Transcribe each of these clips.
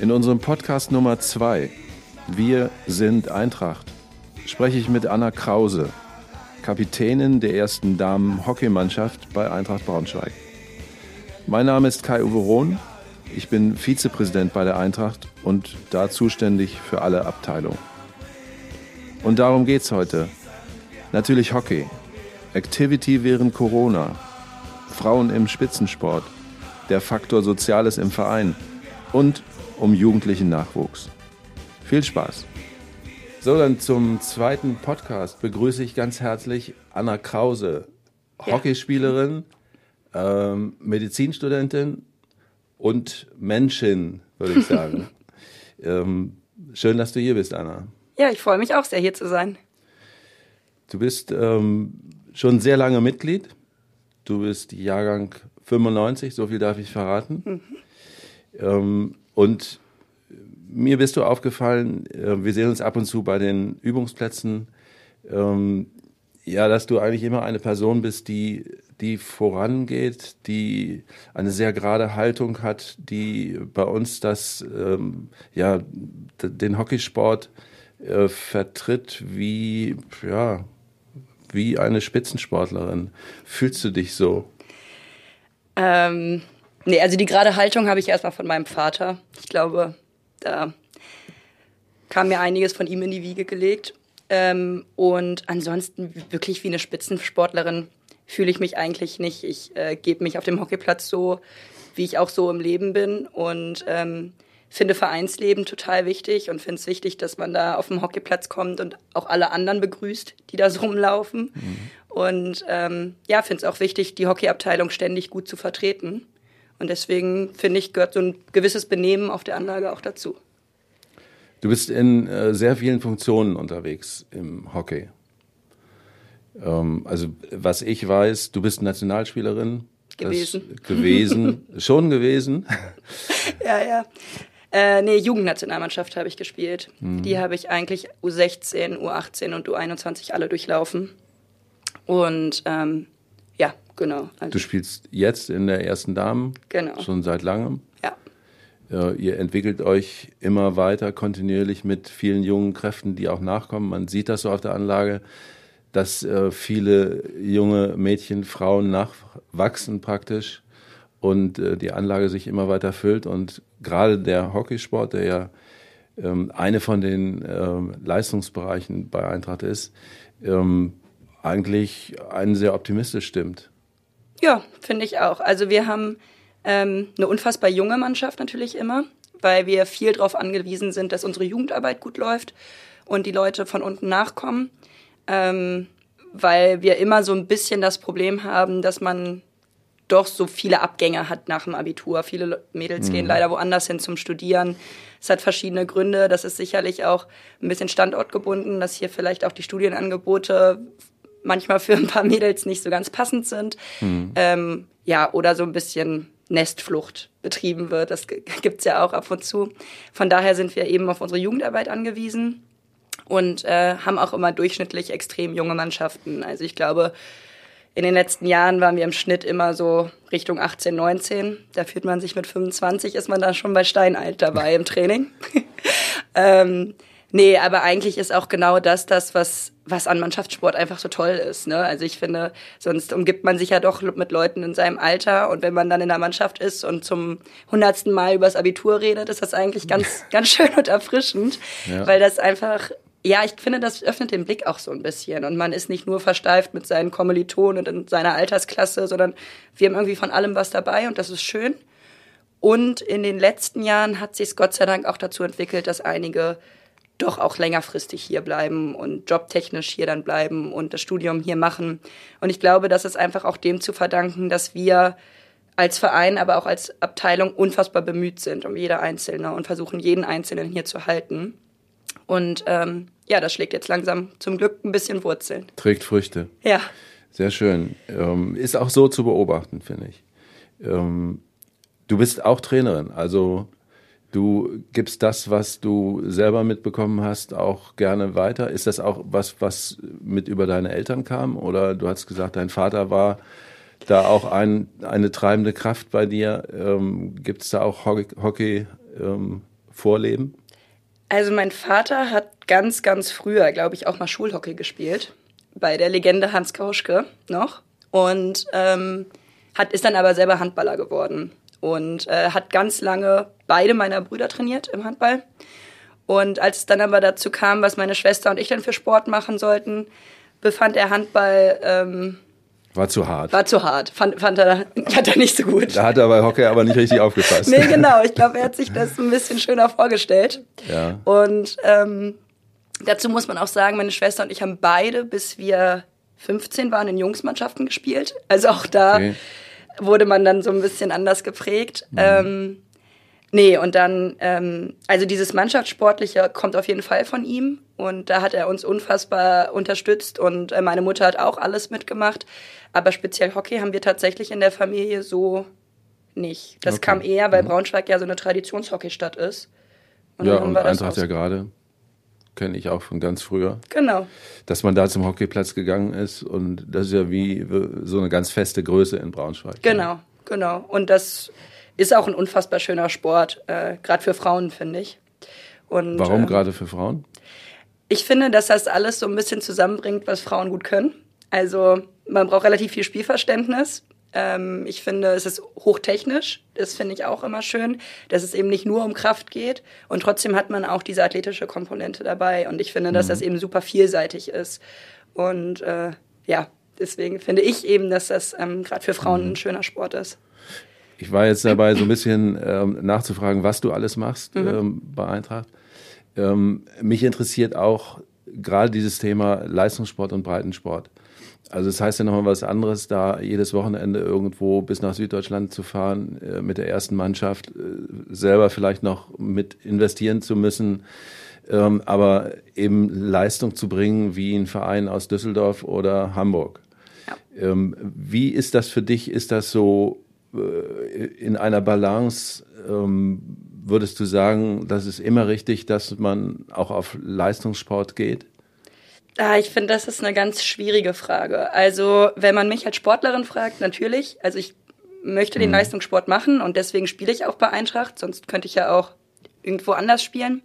In unserem Podcast Nummer 2, Wir sind Eintracht, spreche ich mit Anna Krause, Kapitänin der ersten Damen-Hockeymannschaft bei Eintracht Braunschweig. Mein Name ist Kai-Uwe Rohn, ich bin Vizepräsident bei der Eintracht und da zuständig für alle Abteilungen. Und darum geht's heute. Natürlich Hockey, Activity während Corona, Frauen im Spitzensport, der Faktor Soziales im Verein und um jugendlichen Nachwuchs. Viel Spaß! So, dann zum zweiten Podcast begrüße ich ganz herzlich Anna Krause, Hockeyspielerin, Medizinstudentin und Menschin, würde ich sagen. Schön, dass du hier bist, Anna. Ja, ich freue mich auch sehr, hier zu sein. Du bist schon sehr lange Mitglied. Du bist Jahrgang 95, so viel darf ich verraten. Und mir bist du aufgefallen, wir sehen uns ab und zu bei den Übungsplätzen, dass du eigentlich immer eine Person bist, die vorangeht, die eine sehr gerade Haltung hat, die bei uns den Hockeysport vertritt wie eine Spitzensportlerin. Fühlst du dich so? Nee, also die gerade Haltung habe ich erstmal von meinem Vater. Ich glaube, da kam mir einiges von ihm in die Wiege gelegt. Und ansonsten wirklich wie eine Spitzensportlerin fühle ich mich eigentlich nicht. Ich gebe mich auf dem Hockeyplatz so, wie ich auch so im Leben bin und finde Vereinsleben total wichtig und finde es wichtig, dass man da auf den Hockeyplatz kommt und auch alle anderen begrüßt, die da so rumlaufen. Und finde es auch wichtig, die Hockeyabteilung ständig gut zu vertreten. Und deswegen, finde ich, gehört so ein gewisses Benehmen auf der Anlage auch dazu. Du bist in sehr vielen Funktionen unterwegs im Hockey. Also was ich weiß, du bist Nationalspielerin. Schon gewesen. Ja. Jugendnationalmannschaft habe ich gespielt. Die habe ich eigentlich U16, U18 und U21 alle durchlaufen. Und genau. Also du spielst jetzt in der ersten Damen, genau. Schon seit langem. Ja. Ihr entwickelt euch immer weiter, kontinuierlich mit vielen jungen Kräften, die auch nachkommen. Man sieht das so auf der Anlage, dass viele junge Mädchen, Frauen nachwachsen praktisch und die Anlage sich immer weiter füllt. Und gerade der Hockeysport, der ja eine von den Leistungsbereichen bei Eintracht ist, eigentlich einen sehr optimistisch stimmt. Ja, finde ich auch. Also wir haben eine unfassbar junge Mannschaft natürlich immer, weil wir viel darauf angewiesen sind, dass unsere Jugendarbeit gut läuft und die Leute von unten nachkommen, weil wir immer so ein bisschen das Problem haben, dass man doch so viele Abgänger hat nach dem Abitur. Viele Mädels gehen leider woanders hin zum Studieren. Es hat verschiedene Gründe. Das ist sicherlich auch ein bisschen standortgebunden, dass hier vielleicht auch die Studienangebote manchmal für ein paar Mädels nicht so ganz passend sind. Oder so ein bisschen Nestflucht betrieben wird. Das gibt's ja auch ab und zu. Von daher sind wir eben auf unsere Jugendarbeit angewiesen und haben auch immer durchschnittlich extrem junge Mannschaften. Also ich glaube, in den letzten Jahren waren wir im Schnitt immer so Richtung 18, 19. Da fühlt man sich mit 25, ist man dann schon bei Steinalt dabei im Training. Aber eigentlich ist auch genau das, was an Mannschaftssport einfach so toll ist. Ne? Also ich finde, sonst umgibt man sich ja doch mit Leuten in seinem Alter. Und wenn man dann in der Mannschaft ist und zum 100. Mal übers Abitur redet, ist das eigentlich ganz, ganz schön und erfrischend. Ja. Weil das einfach, ich finde, das öffnet den Blick auch so ein bisschen. Und man ist nicht nur versteift mit seinen Kommilitonen und in seiner Altersklasse, sondern wir haben irgendwie von allem was dabei und das ist schön. Und in den letzten Jahren hat sich es Gott sei Dank auch dazu entwickelt, dass einige doch auch längerfristig hier bleiben und jobtechnisch hier dann bleiben und das Studium hier machen. Und ich glaube, das ist einfach auch dem zu verdanken, dass wir als Verein, aber auch als Abteilung unfassbar bemüht sind um jeder Einzelne und versuchen, jeden Einzelnen hier zu halten. Und das schlägt jetzt langsam zum Glück ein bisschen Wurzeln. Trägt Früchte. Ja. Sehr schön. Ist auch so zu beobachten, finde ich. Du bist auch Trainerin, also du gibst das, was du selber mitbekommen hast, auch gerne weiter. Ist das auch was mit über deine Eltern kam? Oder du hast gesagt, dein Vater war da auch eine treibende Kraft bei dir. Gibt es da auch Hockey vorleben? Also mein Vater hat ganz, ganz früher, glaube ich, auch mal Schulhockey gespielt. Bei der Legende Hans Kauschke noch. Und ist dann aber selber Handballer geworden. Und hat ganz lange beide meiner Brüder trainiert im Handball. Und als es dann aber dazu kam, was meine Schwester und ich dann für Sport machen sollten, befand er Handball... War zu hart. Fand er nicht so gut. Da hat er bei Hockey aber nicht richtig aufgepasst. Nee, genau. Ich glaube, er hat sich das ein bisschen schöner vorgestellt. Ja. Und dazu muss man auch sagen, meine Schwester und ich haben beide, bis wir 15 waren, in Jungsmannschaften gespielt. Also auch da wurde man dann so ein bisschen anders geprägt. Und dann, also dieses Mannschaftssportliche kommt auf jeden Fall von ihm. Und da hat er uns unfassbar unterstützt. Und meine Mutter hat auch alles mitgemacht. Aber speziell Hockey haben wir tatsächlich in der Familie so nicht. Das kam eher, weil Braunschweig ja so eine Traditionshockeystadt ist. Und Eintracht ja gerade. Kenne ich auch von ganz früher. Genau. Dass man da zum Hockeyplatz gegangen ist. Und das ist ja wie so eine ganz feste Größe in Braunschweig. Genau. Und das ist auch ein unfassbar schöner Sport, gerade für Frauen, finde ich. Und, warum gerade für Frauen? Ich finde, dass das alles so ein bisschen zusammenbringt, was Frauen gut können. Also man braucht relativ viel Spielverständnis. Ich finde, es ist hochtechnisch. Das finde ich auch immer schön, dass es eben nicht nur um Kraft geht. Und trotzdem hat man auch diese athletische Komponente dabei. Und ich finde, dass das eben super vielseitig ist. Und deswegen finde ich eben, dass das gerade für Frauen ein schöner Sport ist. Ich war jetzt dabei, so ein bisschen nachzufragen, was du alles machst bei Eintracht. Mich interessiert auch gerade dieses Thema Leistungssport und Breitensport. Also das heißt ja nochmal was anderes, da jedes Wochenende irgendwo bis nach Süddeutschland zu fahren, mit der ersten Mannschaft, selber vielleicht noch mit investieren zu müssen, aber eben Leistung zu bringen wie ein Verein aus Düsseldorf oder Hamburg. Ja. Wie ist das für dich? Ist das so in einer Balance? Würdest du sagen, das ist immer richtig, dass man auch auf Leistungssport geht? Ich finde, das ist eine ganz schwierige Frage. Also, wenn man mich als Sportlerin fragt, natürlich. Also, ich möchte den Leistungssport machen und deswegen spiele ich auch bei Eintracht. Sonst könnte ich ja auch irgendwo anders spielen.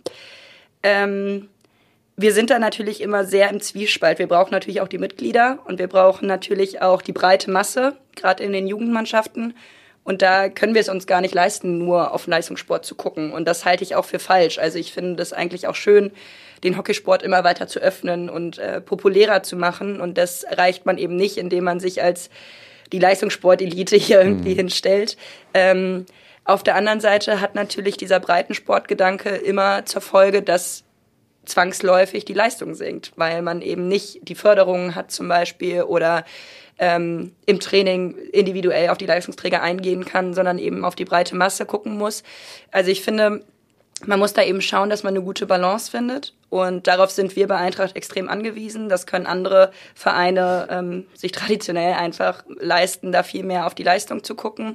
Wir sind da natürlich immer sehr im Zwiespalt. Wir brauchen natürlich auch die Mitglieder und wir brauchen natürlich auch die breite Masse, gerade in den Jugendmannschaften. Und da können wir es uns gar nicht leisten, nur auf Leistungssport zu gucken. Und das halte ich auch für falsch. Also ich finde das eigentlich auch schön, den Hockeysport immer weiter zu öffnen und populärer zu machen. Und das erreicht man eben nicht, indem man sich als die Leistungssportelite hier irgendwie hinstellt. Auf der anderen Seite hat natürlich dieser Breitensportgedanke immer zur Folge, dass zwangsläufig die Leistung sinkt, weil man eben nicht die Förderungen hat zum Beispiel oder im Training individuell auf die Leistungsträger eingehen kann, sondern eben auf die breite Masse gucken muss. Also ich finde, man muss da eben schauen, dass man eine gute Balance findet und darauf sind wir bei Eintracht extrem angewiesen. Das können andere Vereine sich traditionell einfach leisten, da viel mehr auf die Leistung zu gucken.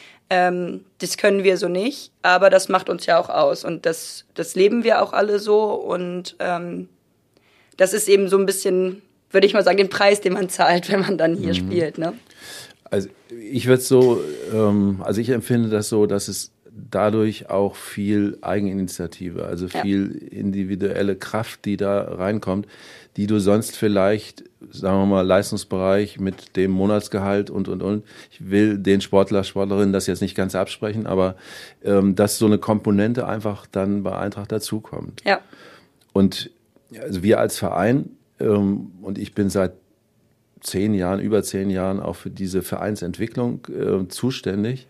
Das können wir so nicht, aber das macht uns ja auch aus und das leben wir auch alle so und das ist eben so ein bisschen, würde ich mal sagen, den Preis, den man zahlt, wenn man dann hier spielt, ne? Also ich würde so, ich empfinde das so, dass es dadurch auch viel Eigeninitiative, also viel individuelle Kraft, die da reinkommt, die du sonst vielleicht, sagen wir mal, Leistungsbereich mit dem Monatsgehalt und. Ich will den Sportler, Sportlerinnen das jetzt nicht ganz absprechen, aber dass so eine Komponente einfach dann bei Eintracht dazukommt. Ja. Und also wir als Verein, und ich bin seit über 10 Jahren auch für diese Vereinsentwicklung zuständig,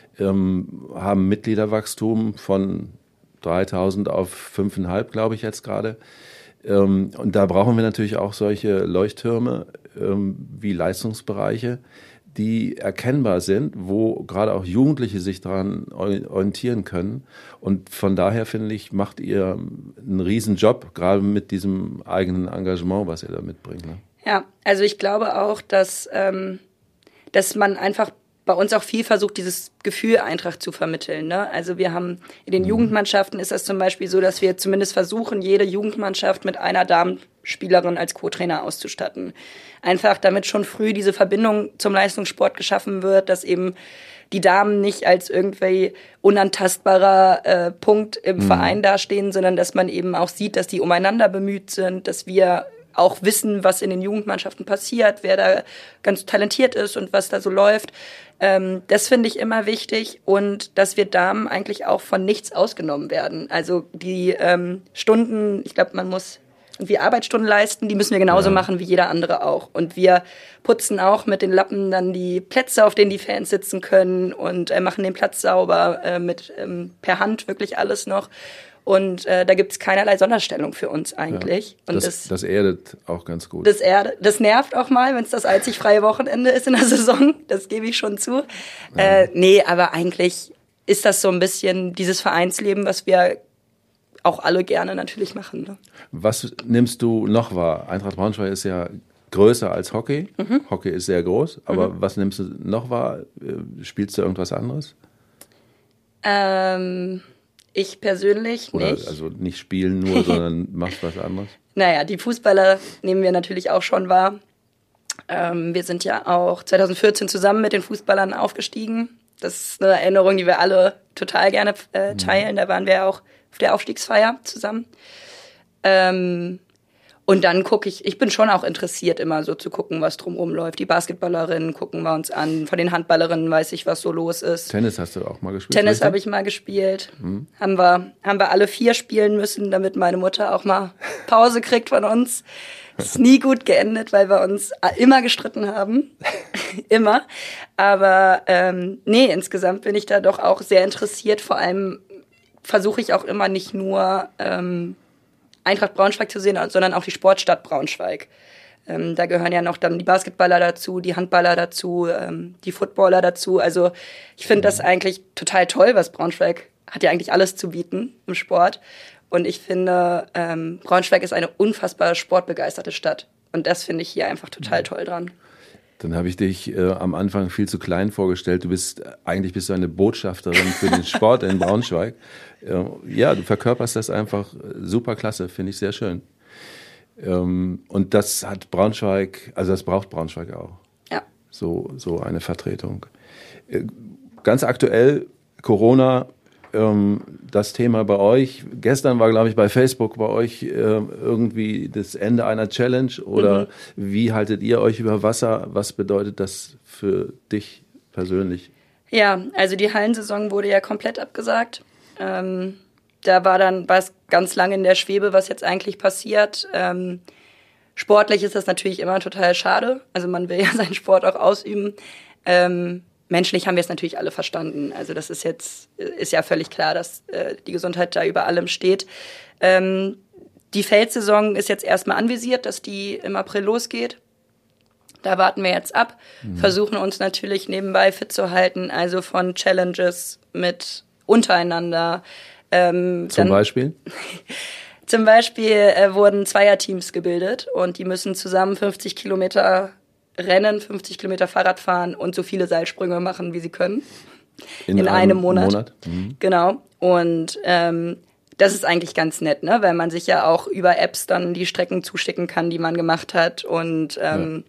haben Mitgliederwachstum von 3.000 auf 5.500, glaube ich jetzt gerade. Und da brauchen wir natürlich auch solche Leuchttürme wie Leistungsbereiche, die erkennbar sind, wo gerade auch Jugendliche sich daran orientieren können. Und von daher, finde ich, macht ihr einen Riesenjob, gerade mit diesem eigenen Engagement, was ihr da mitbringt. Ne? Ja, also ich glaube auch, dass man einfach bei uns auch viel versucht, dieses Gefühl Eintracht zu vermitteln. Ne? Also wir haben in den Jugendmannschaften ist das zum Beispiel so, dass wir zumindest versuchen, jede Jugendmannschaft mit einer Damenspielerin als Co-Trainer auszustatten. Einfach damit schon früh diese Verbindung zum Leistungssport geschaffen wird, dass eben die Damen nicht als irgendwie unantastbarer Punkt im Verein dastehen, sondern dass man eben auch sieht, dass die umeinander bemüht sind, dass wir auch wissen, was in den Jugendmannschaften passiert, wer da ganz talentiert ist und was da so läuft. Das finde ich immer wichtig und dass wir Damen eigentlich auch von nichts ausgenommen werden. Also die Stunden, ich glaube, man muss irgendwie Arbeitsstunden leisten, die müssen wir genauso machen wie jeder andere auch. Und wir putzen auch mit den Lappen dann die Plätze, auf denen die Fans sitzen können und machen den Platz sauber per Hand wirklich alles noch. Und da gibt's keinerlei Sonderstellung für uns eigentlich. Ja, und das erdet auch ganz gut. Das nervt auch mal, wenn es das einzig freie Wochenende ist in der Saison. Das gebe ich schon zu. Ja. Nee, aber eigentlich ist das so ein bisschen dieses Vereinsleben, was wir auch alle gerne natürlich machen. Ne? Was nimmst du noch wahr? Eintracht Braunschweig ist ja größer als Hockey. Hockey ist sehr groß. Aber was nimmst du noch wahr? Spielst du irgendwas anderes? Ich persönlich oder nicht. Also nicht spielen nur, sondern machst was anderes? Naja, die Fußballer nehmen wir natürlich auch schon wahr. Wir sind ja auch 2014 zusammen mit den Fußballern aufgestiegen. Das ist eine Erinnerung, die wir alle total gerne teilen. Da waren wir auch auf der Aufstiegsfeier zusammen. Und dann gucke ich bin schon auch interessiert, immer so zu gucken, was drumherum läuft. Die Basketballerinnen gucken wir uns an. Von den Handballerinnen weiß ich, was so los ist. Tennis hast du auch mal gespielt? Tennis habe ich mal gespielt. Haben wir alle 4 spielen müssen, damit meine Mutter auch mal Pause kriegt von uns. Ist nie gut geendet, weil wir uns immer gestritten haben. Immer. Aber nee, insgesamt bin ich da doch auch sehr interessiert. Vor allem versuche ich auch immer nicht nur Eintracht Braunschweig zu sehen, sondern auch die Sportstadt Braunschweig. Da gehören ja noch dann die Basketballer dazu, die Handballer dazu, die Footballer dazu. Also ich finde das eigentlich total toll, was Braunschweig hat ja eigentlich alles zu bieten im Sport. Und ich finde, Braunschweig ist eine unfassbar sportbegeisterte Stadt. Und das finde ich hier einfach total toll dran. Dann habe ich dich am Anfang viel zu klein vorgestellt. Eigentlich bist du eine Botschafterin für den Sport in Braunschweig. Ja, du verkörperst das einfach super klasse, finde ich sehr schön. Und das hat Braunschweig, also das braucht Braunschweig auch. Ja. So eine Vertretung. Ganz aktuell Corona, das Thema bei euch. Gestern war, glaube ich, bei Facebook bei euch irgendwie das Ende einer Challenge. Oder wie haltet ihr euch über Wasser? Was bedeutet das für dich persönlich? Ja, also die Hallensaison wurde ja komplett abgesagt. Da war es ganz lange in der Schwebe, was jetzt eigentlich passiert. Sportlich ist das natürlich immer total schade. Also man will ja seinen Sport auch ausüben. Menschlich haben wir es natürlich alle verstanden. Also das ist ja völlig klar, dass die Gesundheit da über allem steht. Die Feldsaison ist jetzt erstmal anvisiert, dass die im April losgeht. Da warten wir jetzt ab, versuchen uns natürlich nebenbei fit zu halten, also von Challenges mit untereinander. Zum Beispiel? Zum Beispiel wurden Zweierteams gebildet und die müssen zusammen 50 Kilometer rennen, 50 Kilometer Fahrrad fahren und so viele Seilsprünge machen, wie sie können. In einem Monat. Genau. Und das ist eigentlich ganz nett, ne? Weil man sich ja auch über Apps dann die Strecken zuschicken kann, die man gemacht hat und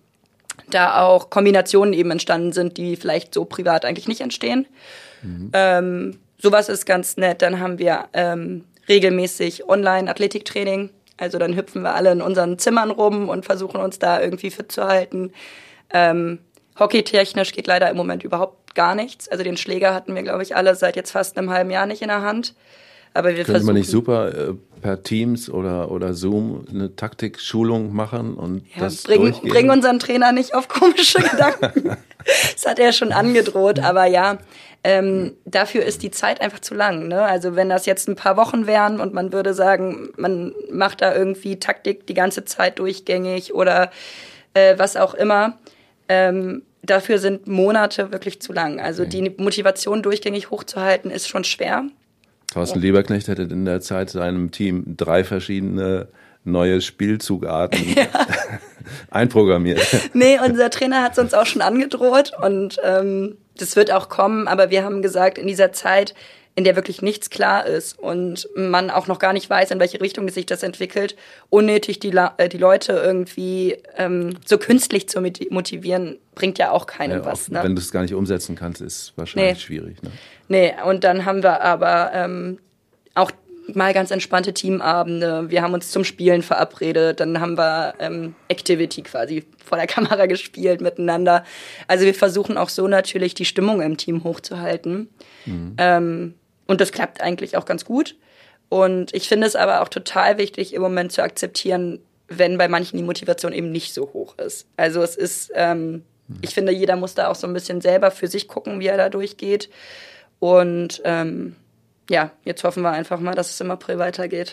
da auch Kombinationen eben entstanden sind, die vielleicht so privat eigentlich nicht entstehen. Sowas ist ganz nett. Dann haben wir regelmäßig Online-Athletiktraining. Also dann hüpfen wir alle in unseren Zimmern rum und versuchen uns da irgendwie fit zu halten. Hockeytechnisch geht leider im Moment überhaupt gar nichts. Also den Schläger hatten wir, glaube ich, alle seit jetzt fast einem halben Jahr nicht in der Hand. Aber wir Könnte man nicht super per Teams oder Zoom eine Taktikschulung machen und das durchgehen? Bring unseren Trainer nicht auf komische Gedanken. Das hat er schon angedroht, aber ja, dafür ist die Zeit einfach zu lang. Ne? Also wenn das jetzt ein paar Wochen wären und man würde sagen, man macht da irgendwie Taktik die ganze Zeit durchgängig oder was auch immer, dafür sind Monate wirklich zu lang. Also die Motivation durchgängig hochzuhalten ist schon schwer. Thorsten Lieberknecht hätte in der Zeit seinem Team 3 verschiedene neue Spielzugarten einprogrammiert. Nee, unser Trainer hat es uns auch schon angedroht und das wird auch kommen, aber wir haben gesagt, in dieser Zeit, in der wirklich nichts klar ist und man auch noch gar nicht weiß, in welche Richtung sich das entwickelt, unnötig die Leute irgendwie so künstlich zu motivieren, bringt ja auch keinem was. Ne? Wenn du es gar nicht umsetzen kannst, ist wahrscheinlich schwierig. Ne? Nee, und dann haben wir aber auch mal ganz entspannte Teamabende. Wir haben uns zum Spielen verabredet. Dann haben wir Activity quasi vor der Kamera gespielt miteinander. Also wir versuchen auch so natürlich die Stimmung im Team hochzuhalten. Und das klappt eigentlich auch ganz gut. Und ich finde es aber auch total wichtig, im Moment zu akzeptieren, wenn bei manchen die Motivation eben nicht so hoch ist. Also es ist, ich finde, jeder muss da auch so ein bisschen selber für sich gucken, wie er da durchgeht. Und ja, jetzt hoffen wir einfach mal, dass es im April weitergeht.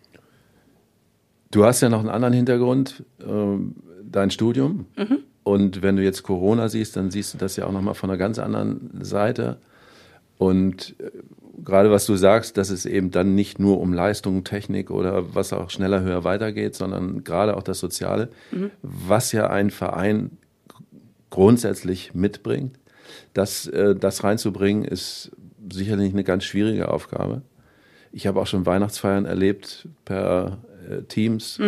Du hast ja noch einen anderen Hintergrund, dein Studium. Und wenn du jetzt Corona siehst, dann siehst du das ja auch nochmal von einer ganz anderen Seite. Und gerade was du sagst, dass es eben dann nicht nur um Leistung, Technik oder was auch schneller, höher weitergeht, sondern gerade auch das Soziale, was ja ein Verein grundsätzlich mitbringt. Das reinzubringen, ist sicherlich eine ganz schwierige Aufgabe. Ich habe auch schon Weihnachtsfeiern erlebt per Teams,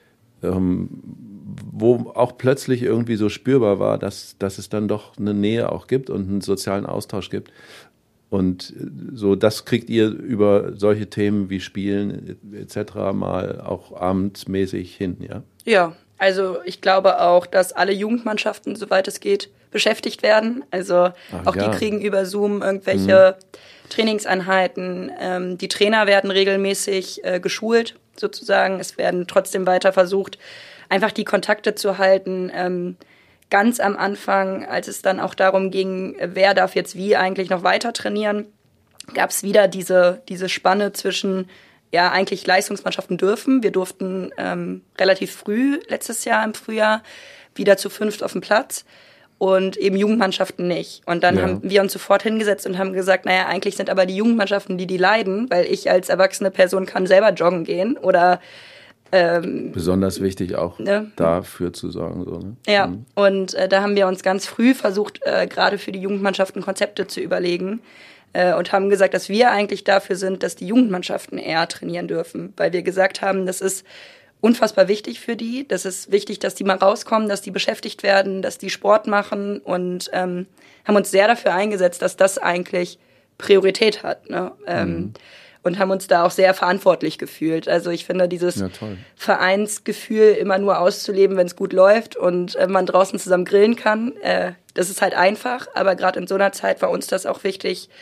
wo auch plötzlich irgendwie so spürbar war, dass es dann doch eine Nähe auch gibt und einen sozialen Austausch gibt. Und so, das kriegt ihr über solche Themen wie Spielen etc. mal auch abendmäßig hin, ja? Ja, also ich glaube auch, dass alle Jugendmannschaften, soweit es geht, beschäftigt werden. Also die kriegen über Zoom irgendwelche Trainingseinheiten. Die Trainer werden regelmäßig geschult, sozusagen. Es werden trotzdem weiter versucht, einfach die Kontakte zu halten. Ganz am Anfang, als es dann auch darum ging, wer darf jetzt wie eigentlich noch weiter trainieren, gab es wieder diese Spanne zwischen, ja, eigentlich Leistungsmannschaften dürfen. Wir durften relativ früh, letztes Jahr im Frühjahr, wieder zu 5 auf dem Platz und eben Jugendmannschaften nicht. Und dann haben wir uns sofort hingesetzt und haben gesagt, naja, eigentlich sind aber die Jugendmannschaften die leiden, weil ich als erwachsene Person kann selber joggen gehen oder besonders wichtig auch dafür zu sorgen. So, ne? Ja, und da haben wir uns ganz früh versucht, gerade für die Jugendmannschaften Konzepte zu überlegen und haben gesagt, dass wir eigentlich dafür sind, dass die Jugendmannschaften eher trainieren dürfen, weil wir gesagt haben, das ist unfassbar wichtig für die. Das ist wichtig, dass die mal rauskommen, dass die beschäftigt werden, dass die Sport machen und haben uns sehr dafür eingesetzt, dass das eigentlich Priorität hat. Ne? Und haben uns da auch sehr verantwortlich gefühlt. Also ich finde, dieses Vereinsgefühl immer nur auszuleben, wenn es gut läuft und man draußen zusammen grillen kann, das ist halt einfach. Aber gerade in so einer Zeit war uns das auch wichtig,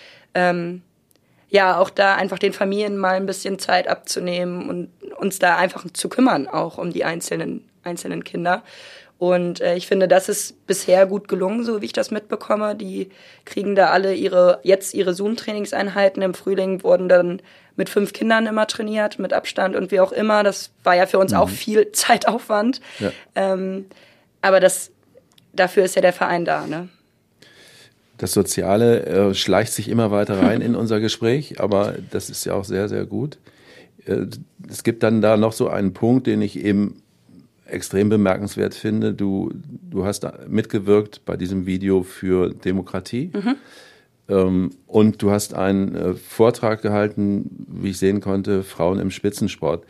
auch da einfach den Familien mal ein bisschen Zeit abzunehmen und uns da einfach zu kümmern, auch um die einzelnen Kinder. Und ich finde, das ist bisher gut gelungen, so wie ich das mitbekomme. Die kriegen da alle ihre Zoom-Trainingseinheiten. Im Frühling wurden dann mit 5 Kindern immer trainiert, mit Abstand und wie auch immer. Das war ja für uns auch viel Zeitaufwand. Ja. Aber dafür ist ja der Verein da, ne? Das Soziale schleicht sich immer weiter rein in unser Gespräch, aber das ist ja auch sehr, sehr gut. Es gibt dann da noch so einen Punkt, den ich eben extrem bemerkenswert finde. Du hast mitgewirkt bei diesem Video für Demokratie und du hast einen Vortrag gehalten, wie ich sehen konnte, Frauen im Spitzensport.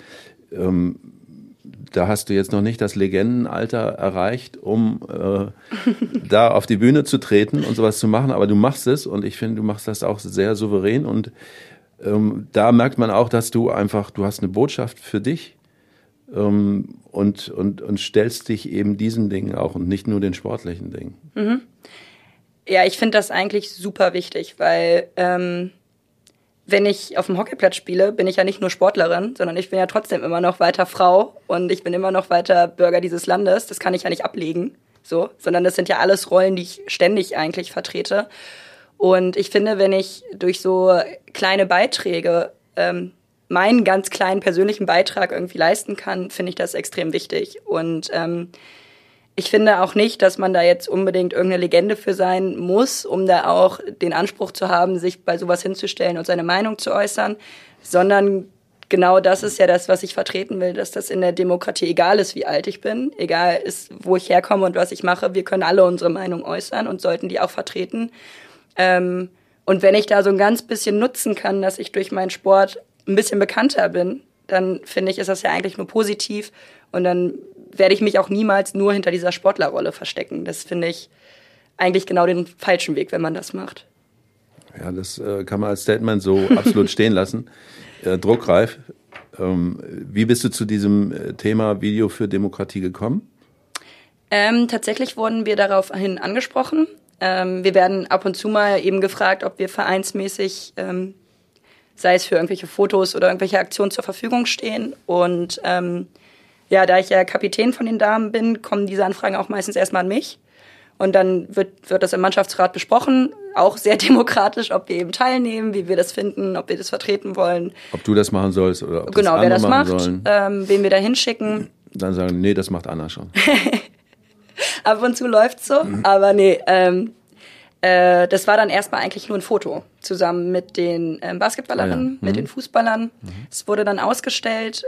Da hast du jetzt noch nicht das Legendenalter erreicht, um da auf die Bühne zu treten und sowas zu machen, aber du machst es und ich finde, du machst das auch sehr souverän und da merkt man auch, dass du hast eine Botschaft für dich und stellst dich eben diesen Dingen auch und nicht nur den sportlichen Dingen. Mhm. Ja, ich finde das eigentlich super wichtig, weil wenn ich auf dem Hockeyplatz spiele, bin ich ja nicht nur Sportlerin, sondern ich bin ja trotzdem immer noch weiter Frau und ich bin immer noch weiter Bürger dieses Landes. Das kann ich ja nicht ablegen, so, sondern das sind ja alles Rollen, die ich ständig eigentlich vertrete. Und ich finde, wenn ich durch so kleine Beiträge meinen ganz kleinen persönlichen Beitrag irgendwie leisten kann, finde ich das extrem wichtig. Und ich finde auch nicht, dass man da jetzt unbedingt irgendeine Legende für sein muss, um da auch den Anspruch zu haben, sich bei sowas hinzustellen und seine Meinung zu äußern, sondern genau das ist ja das, was ich vertreten will, dass das in der Demokratie egal ist, wie alt ich bin, egal ist, wo ich herkomme und was ich mache. Wir können alle unsere Meinung äußern und sollten die auch vertreten. Und wenn ich da so ein ganz bisschen nutzen kann, dass ich durch meinen Sport ein bisschen bekannter bin, dann finde ich, ist das ja eigentlich nur positiv. Und dann werde ich mich auch niemals nur hinter dieser Sportlerrolle verstecken. Das finde ich eigentlich genau den falschen Weg, wenn man das macht. Ja, das kann man als Statement so absolut stehen lassen. Druckreif. Wie bist du zu diesem Thema Video für Demokratie gekommen? Tatsächlich wurden wir daraufhin angesprochen. Wir werden ab und zu mal eben gefragt, ob wir vereinsmäßig, sei es für irgendwelche Fotos oder irgendwelche Aktionen zur Verfügung stehen. Und da ich ja Kapitän von den Damen bin, kommen diese Anfragen auch meistens erstmal an mich. Und dann wird das im Mannschaftsrat besprochen, auch sehr demokratisch, ob wir eben teilnehmen, wie wir das finden, ob wir das vertreten wollen. Ob du das machen sollst oder ob genau, das andere wer das machen macht, wen wir da hinschicken. Dann sagen, nee, das macht Anna schon. Ab und zu läuft's so, aber nee, das war dann erstmal eigentlich nur ein Foto, zusammen mit den Basketballerinnen, mit den Fußballern. Es wurde dann ausgestellt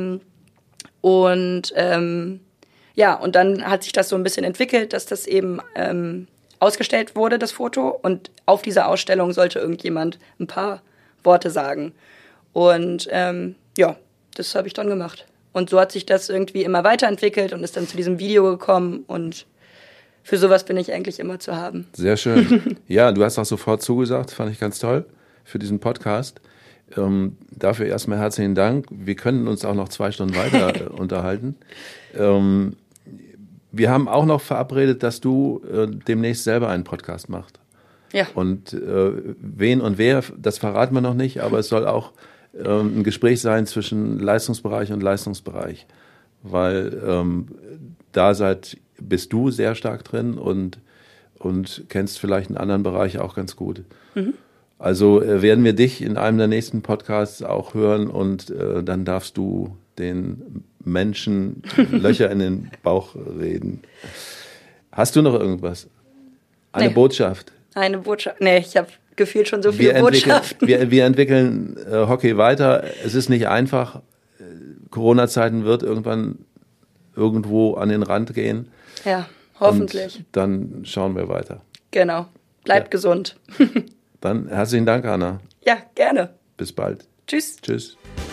und dann hat sich das so ein bisschen entwickelt, dass das eben ausgestellt wurde, das Foto. Und auf dieser Ausstellung sollte irgendjemand ein paar Worte sagen. Und das habe ich dann gemacht. Und so hat sich das irgendwie immer weiterentwickelt und ist dann zu diesem Video gekommen. Und für sowas bin ich eigentlich immer zu haben. Sehr schön. Ja, du hast auch sofort zugesagt, fand ich ganz toll, für diesen Podcast. Dafür erstmal herzlichen Dank. Wir können uns auch noch 2 Stunden weiter unterhalten. Wir haben auch noch verabredet, dass du demnächst selber einen Podcast machst. Ja. Und wen und wer, das verraten wir noch nicht, aber es soll auch ein Gespräch sein zwischen Leistungsbereich und Leistungsbereich. Weil bist du sehr stark drin und kennst vielleicht einen anderen Bereich auch ganz gut. Also werden wir dich in einem der nächsten Podcasts auch hören und dann darfst du den Menschen Löcher in den Bauch reden. Hast du noch irgendwas? Eine Botschaft? Eine Botschaft? Nee, ich habe gefühlt schon so viele Botschaften. Wir entwickeln Hockey weiter. Es ist nicht einfach. Corona-Zeiten wird irgendwann irgendwo an den Rand gehen. Ja, hoffentlich. Und dann schauen wir weiter. Genau. Bleibt gesund. Dann herzlichen Dank, Anna. Ja, gerne. Bis bald. Tschüss. Tschüss.